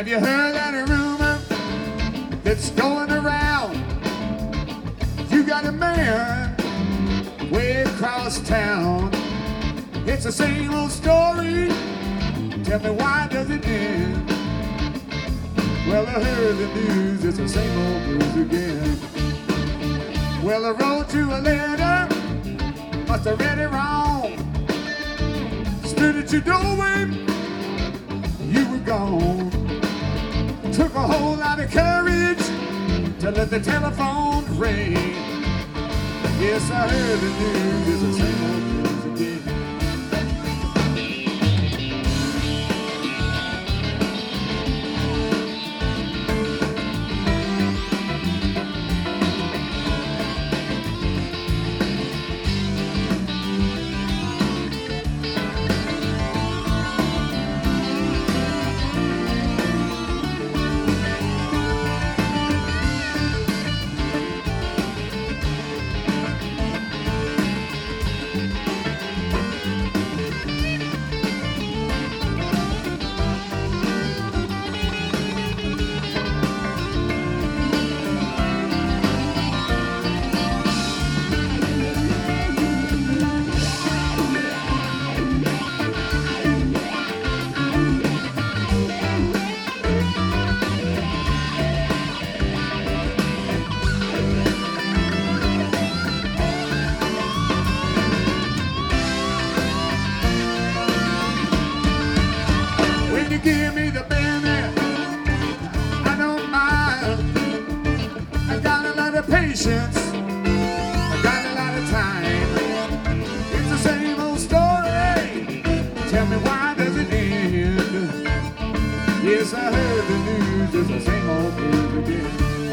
Have you heard that rumor that's going around? You got a man way across town. It's the same old story. Tell me, why does it end? Well, I heard the news, it's the same old blues again. Well, I wrote you a letter, must have read it wrong. Stood at your doorway, you were gone. Took a whole lot of courage to let the telephone ring. Yes, I heard the news, it's the same old blues again. Give me the Benny, I don't mind. I got a lot of patience, I got a lot of time. It's the same old story. Tell me, why does it end? Yes, I heard the news, it's the same old blues again.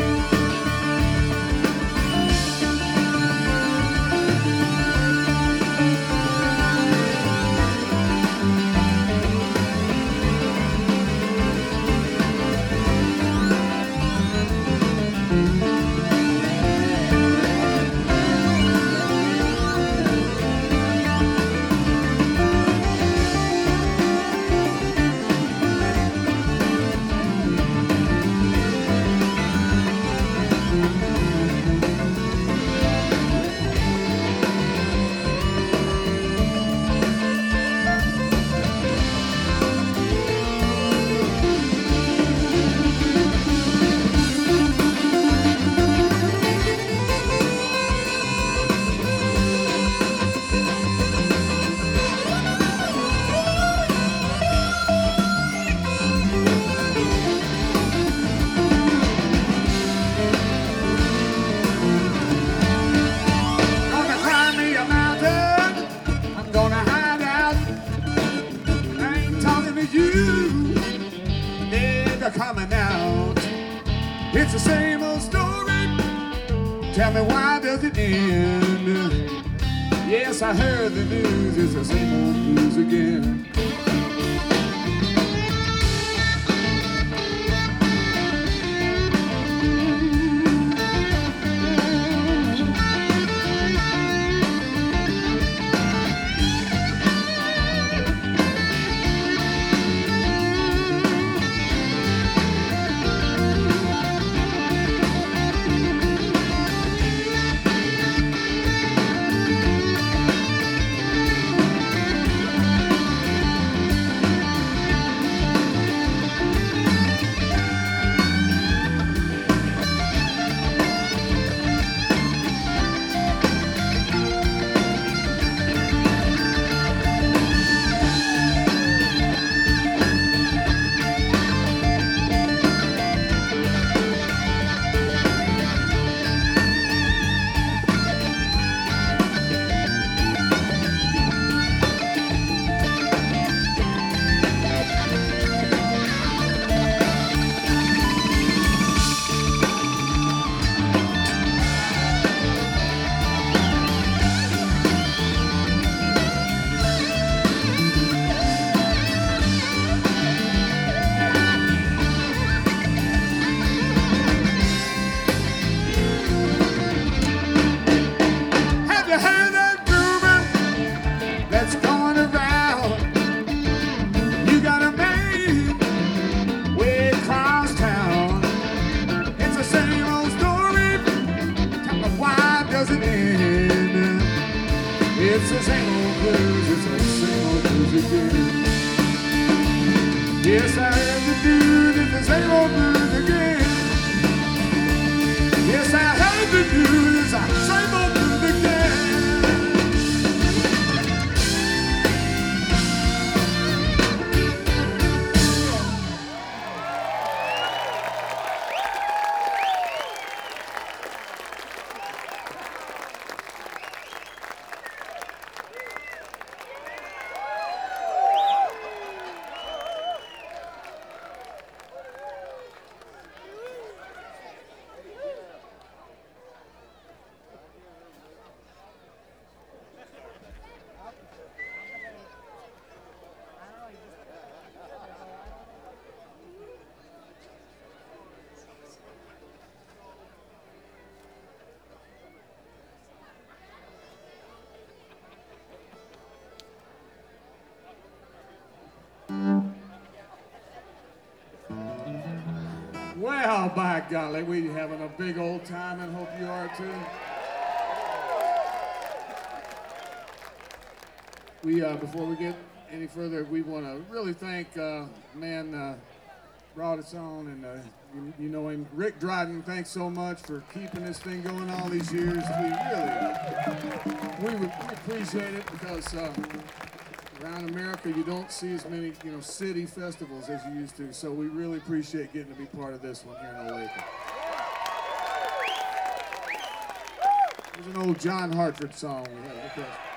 Coming out, it's the same old story. Tell me, why does it end? Yes, I heard the news, it's the same old blues again. the same old blues, it's the same old blues again. Yes, I heard the news, it's the same old blues again. Yes, I heard the news, it's the same old blues again. Well, by golly, we having a big old time and hope you are too. Before we get any further, we want to really thank brought us on, and you know him, Rick Dryden. Thanks so much for keeping this thing going all these years. We appreciate it because around America you don't see as many city festivals as you used to. So we really appreciate getting to be part of this one here in Olathe. There's an old John Hartford song we have.